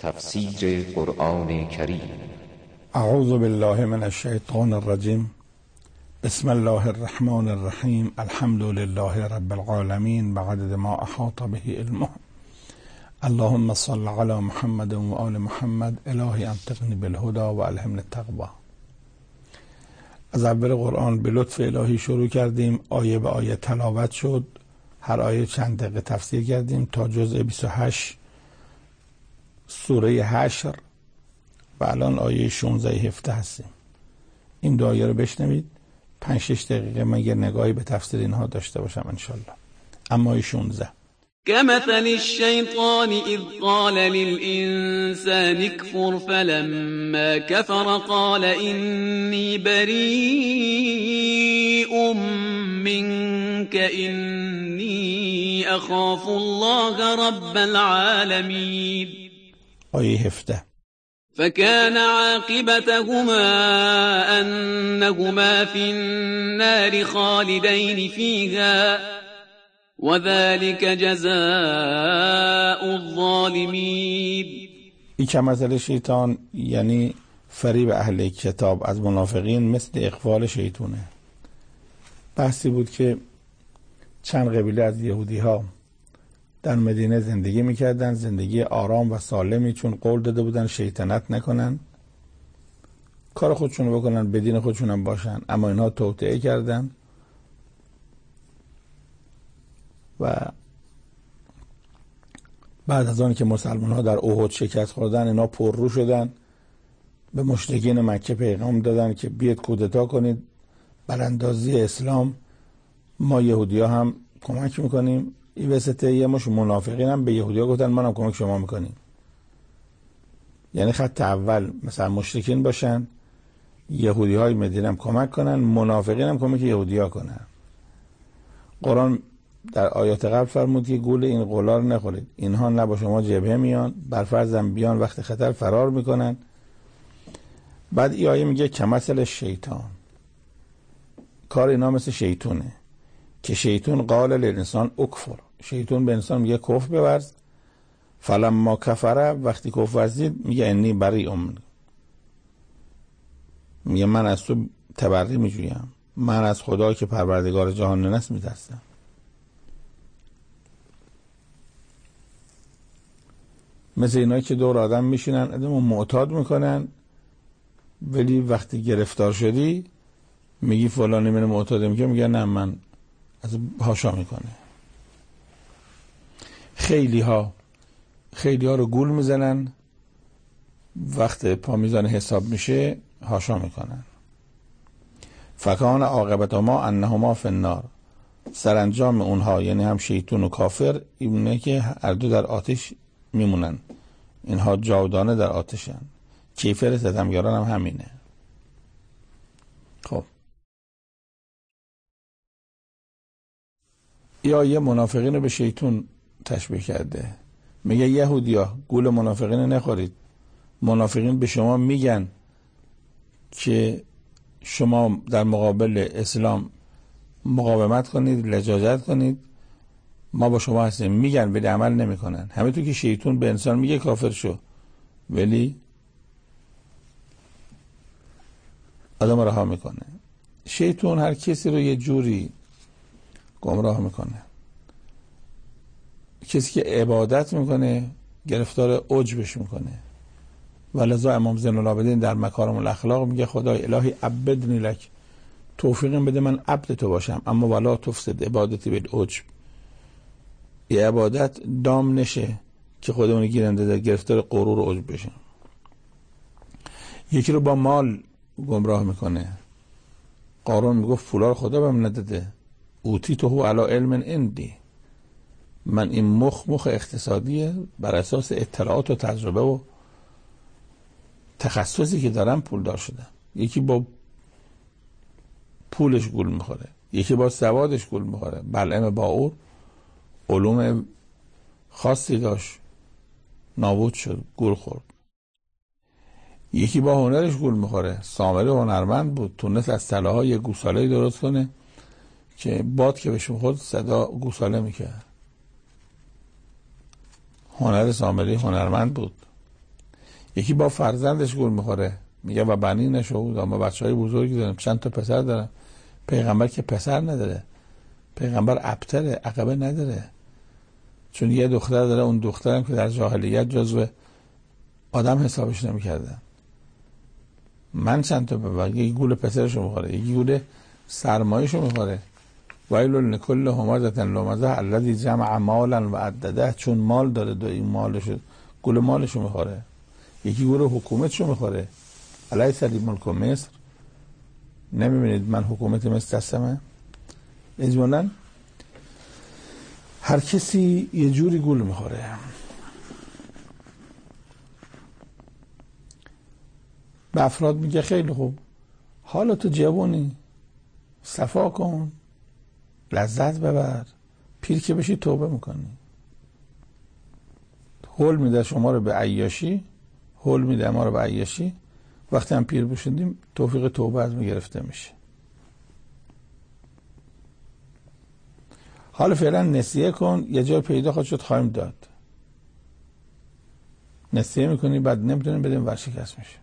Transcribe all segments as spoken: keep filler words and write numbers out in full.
تفسیر قرآن کریم. اعوذ بالله من الشیطان الرجیم. بسم الله الرحمن الرحیم. الحمد لله رب العالمین بعدد ما احاط به علمه. اللهم صل علی محمد و آل محمد. الهی انطقنی بالهدى و الهمنی التقوی. از اول قرآن به لطف الهی شروع کردیم، آیه به آیه تلاوت شد، هر آیه چند دقیقه تفسیر کردیم تا جزء بیست و هشت سوره حشر و الان آیه شانزده هفده هستیم. این دو آیه رو بشنوید، پنج شش دقیقه من یه نگاهی به تفسیر اینها داشته باشم انشالله. اما آیه شانزده: كمثل الشيطان إذ قال للإنسان اكفر فلما كفر قال إني بريء منك إني أخاف الله رب العالمين. آیه هفده: فكان عاقبتهما أنهما في النار خالدين فيها وذلك جزاء الظالمین. این کمثل شیطان یعنی فریب اهل کتاب از منافقین مثل اقفال شیطونه. بحثی بود که چند قبیله از یهودی ها در مدینه زندگی میکردن، زندگی آرام و سالمی، چون قول داده بودن شیطنت نکنن، کار خودشونو بکنن، به دین خودشون هم باشن، اما اینها توطئه کردن و بعد از آن که مسلمان ها در احد شکست خوردن، اینا پررو شدن، به مشرکین مکه پیغام دادن که بیاید کودتا کنید، براندازی اسلام، ما یهودی ها هم کمک میکنیم. این وسطه یه مش منافقین هم به یهودی ها گفتن ما هم کمک شما میکنیم. یعنی خط اول مثلا مشرکین باشن، یهودی های مدینه هم کمک کنن، منافقین هم کمک یهودی ها کنن. قرآن در آیات قبل فرمود که گول این قولا رو نخورید، اینها نه با شما جبهه میان، بر فرضم بیان وقت خطر فرار میکنن. بعد این آیه میگه کمثل شیطان، کار اینا مثل شیطونه که شیطان قال للانسان اکفر، شیطان به انسان میگه کفر بورز، فلما کفره، وقتی کفر ورزید میگه انی بریء منک، میگه من از تو تبرئه میجویم، من از خدا که پروردگار جهان است میترسم. مثل اینایی که دور آدم میشینن آدمو معتاد میکنن، ولی وقتی گرفتار شدی میگی فلانی من معتاد میگه، میگه نه من از هاشا میکنه. خیلی ها خیلی ها رو گول میزنن، وقت پا میزان حساب میشه هاشا میکنن. فکان عاقبت ما انهما فی النار، سرانجام اونها یعنی هم شیطان و کافر اینه که هر دو در آتش میمونن، اینها جاودانه در آتشن. کیفر ستمگاران هم همینه. خب یا یه منافقین رو به شیطان تشبیه کرده، میگه یهودیا گول منافقین نخورید، منافقین به شما میگن که شما در مقابل اسلام مقاومت کنید، لجاجت کنید، ما با شما هستیم، میگن ولی عمل نمیکنن. همه تو که شیطان به انسان میگه کافر شو، ولی آدم رها میکنه. شیطان هر کسی رو یه جوری گمراه میکنه. کسی که عبادت میکنه گرفتار عجبش میکنه. ولذا امام زین العابدین در مکارم الاخلاق میگه خدای الهی عبدنی لک، توفیقم بده من عبد تو باشم، اما ولا تفسد عبادتی بالعجب، یه عبادت دام نشه که خودمون گیرنده در گرفتار غرور و عجب بشیم. یکی رو با مال گمراه میکنه. قارون میگفت فولار خدا بهم نداده، اوتی تو هو علی علم عندی، من این مخ مخ اقتصادیه، بر اساس اطلاعات و تجربه و تخصصی که دارم پول دار شدم. یکی با پولش گول میخوره، یکی با سوادش گول میخوره. بلعم باور علوم خاصی داشت، نابود شد، گول خورد. یکی با هنرش گول میخوره. سامری هنرمند بود، تونست از طلاها یه گوساله درست کنه که باد که بهش میخورد صدا گوساله میکرد. هنر سامری هنرمند بود. یکی با فرزندش گول میخوره، میگه و بنی نشود، اما بچه های بزرگی دارم، چند تا پسر دارم. پیغمبر که پسر نداره، پیغمبر ابتره، عقبه نداره، چون یه دختر داره، اون دخترم که در جاهلیت جزو آدم حسابش نمیکردن. من چند تا ببر، یکی گول پسرشو میخوره، یکی گول سرمایشو میخوره. ویل لکل همزة لمزة الذی جمع مالا و عدده، چون مال داره دو این مالشو گول مالشو میخوره. یکی گول حکومتشو میخوره، الیس لی ملک مصر، نمیبینید من حکومت مصر هستمه؟ اجمالاً هر کسی یه جوری گول میخوره. به افراد میگه خیلی خوب، حالا تو جوونی، صفا کن، لذت ببر، پیر که بشی توبه میکنی. هول میده شما رو به عیاشی، هول میده ما رو به عیاشی، وقتی هم پیر بشدیم توفیق توبه از ما گرفته میشه. حالا فعلا نسیه کن، یه جای پیدا خواهد شد خواهیم داد. نسیه میکنی بعد نمیتونیم بدیم ورشکست میشه.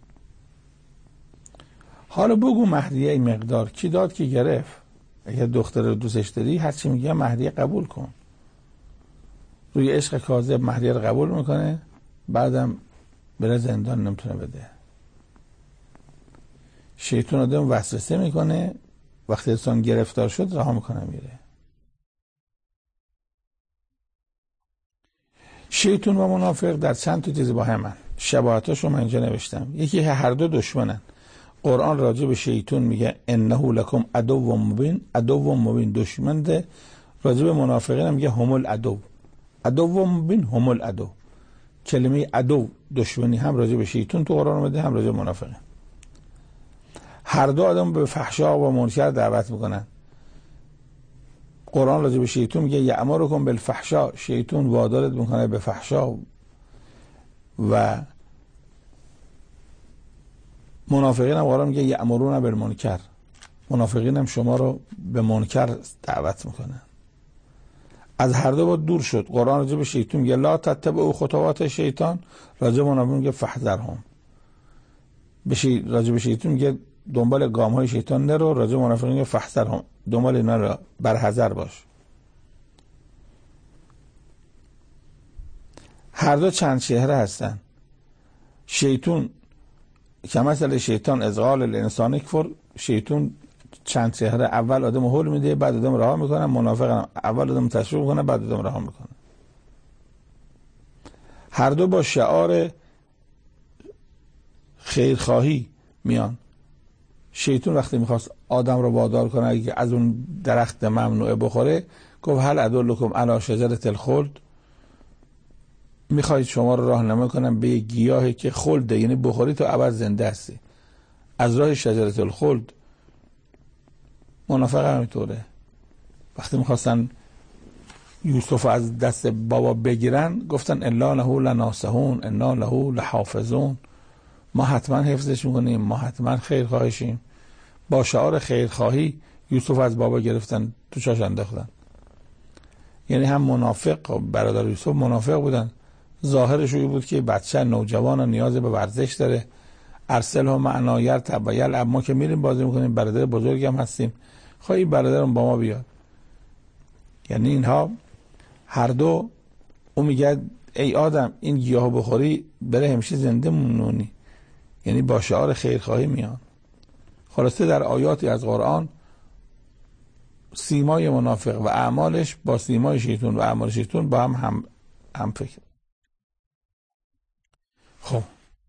حالا بگو مهریه این مقدار کی داد کی گرفت. اگر دختر رو دوستش داری هرچی میگه مهریه قبول کن. روی عشق کاذب مهریه رو قبول میکنه، بعدم بره زندان نمیتونه بده. شیطان آدم وسوسه میکنه، وقتی انسان گرفتار شد رها میکنه میره. شیطان و منافق در چند تا چیز با همن. شباهتاشو من اینجا نوشتم. یکی هر دو دشمنن. قرآن راجع به شیطان میگه انه لکم عدو مبین، عدو مبین دشمن ده. راجع به منافقین هم میگه هم العدو، عدو مبین هم العدو. کلمه عدو دشمنی هم راجع به شیطان تو قرآن اومده، هم راجع به منافقین. هر دو آدم به فحشا و منکر دعوت میکنن. قرآن راجع به شیطان میگه یأمرکم بالفحشاء، شیطان وادارت میکنه به فحشا. و منافقین هم قرآن میگه یأمرون بالمنکر، منافقین هم شما رو به منکر دعوت میکنن. از هر دو باید دور شد. قرآن راجع به شیطان میگه لا تتبعوا خطوات شیطان، راجع به منافقین میگه فاحذرهم. به راجع به شیطان میگه دنبال گام های شیطان نرو، راجع به منافقین میگه فاحذرهم، دنبال اینا رو برحذر باش. هر دو چند چهره هستن. شیطان کمثل شیطان از قال الانسان کفر، شیطان چند چهره، اول آدم هول میده بعد آدم رها میکنه. منافق اول آدم تشویق میکنه بعد آدم رها میکنه. هر دو با شعار خیرخواهی میان. شیطان وقتی میخواست آدم رو وادار کنه اگه از اون درخت ممنوعه بخوره، گفت هل ادلکم علی شجرة الخلد، میخواید شما رو راهنمایی کنم به یک گیاهی که خلده، یعنی بخوری تو ابد زنده هستی. از راه شجرة الخلد. منافق همینطوره. وقتی میخواستن یوسف از دست بابا بگیرن گفتن الا له لناصحون انا له لحافظون، ما حتما حفظش میکنیم، ما حتما خیر خواهشیم. با شعار خیرخواهی یوسف از بابا گرفتن تو چاش انداختن. یعنی هم منافق، برادر یوسف منافق بودن. ظاهرش این بود که بچه نوجوان نیاز به ورزش داره، ارسل هم معنا یرتع و یلعب، ما که میریم بازی میکنیم، برادر بزرگی هم هستیم، خواهی برادرم با ما بیاد. یعنی اینها هر دو، او میگه ای آدم این گیاهو بخوری بره همیشه زنده مونونی، یعنی با شعار خیرخواهی میان. خلاصه در آیاتی از قرآن سیمای منافق و اعمالش با سیمای شیطان و اعمال شیطان با هم هم, هم فکر. خب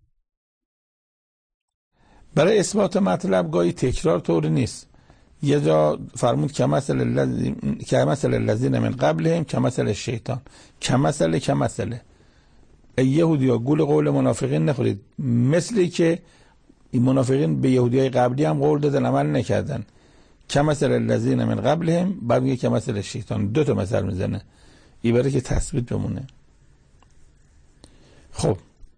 برای اثبات مطلب گاهی تکرار طوری نیست. یه جا فرمود کمثل الذین کمثل الذین من قبلهم کمثل الشیطان، کمثل کمثل ای یهودیا گول قول منافقین نخورید، مثلی که این منافقین به یهودیای قبلی هم قول دادن عمل نکردن. کمثل الذین من قبلهم، بعد میگه کمثل الشیطان، دو تا مثل میزنه این برای که تثبیت بمونه. خب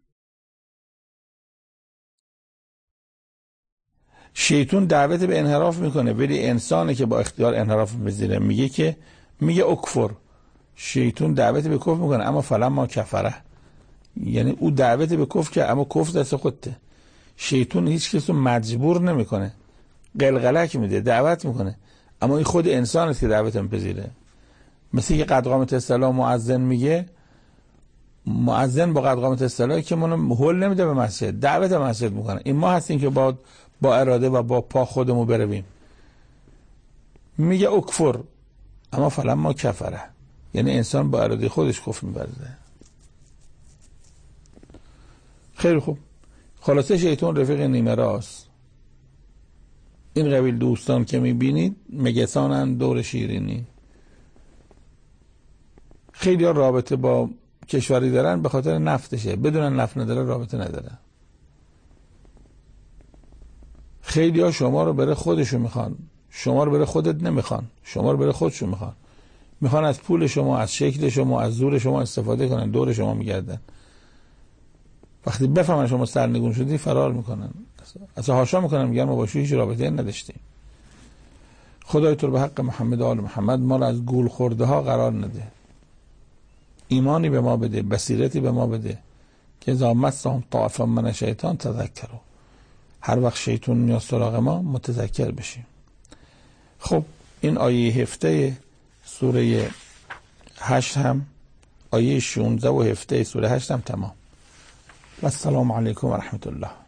شیطان دعوت به انحراف میکنه، ولی انسانی که با اختیار انحراف میپذیره میگه که میگه اکفر. شیطان دعوت به کفر میکنه، اما فلما کفره، یعنی او دعوت به کفر که اما کفر دست خودته. شیطان هیچ کس رو مجبور نمیکنه، قلقلک میده، دعوت میکنه، اما این خود انسان است که دعوت میپذیره. مثل که قد قامت الصلاة مؤذن میگه، مؤذن با قد قامت الصلاة که منو هول نمیده به مسجد، دعوت به مسجد میکنه. این ما هستیم که با با اراده و با پا خودمون برویم. میگه اکفر، اما فلما ما کفره، یعنی انسان با اراده خودش کفر می‌ورزه. خیلی خوب، خلاصه شیطان رفیق نیمه راست. این قبیل دوستان که میبینید مگسانن دور شیرینی. خیلی ها رابطه با کشوری دارن به خاطر نفتشه، بدون نفت نداره رابطه نداره. خیلی ها شما رو برای خودشون میخوان، شما رو برای خودت نمیخوان، شما رو برای خودشون میخوان. میخوان از پول شما، از شکل شما، از زور شما استفاده کنن، دور شما میگردن. وقتی بفهمن شما سرنگون شدی فرار میکنن، اصلا هاشا میکنن، میگن ما با شما هیچ رابطه نداشتیم. خدای تو رو به حق محمد و آل محمد ما رو از گول خورده ها قرار نده. ایمانی به ما بده، بصیرتی به ما بده که اذا مسهم طائف من شیطان تذکروا، هر وقت شیطان میاد سراغ ما متذکر بشیم. خب این آیه هفته سوره هشت هم، آیه شانزده و هفته سوره هشت هم تمام. و السلام علیکم و رحمت الله.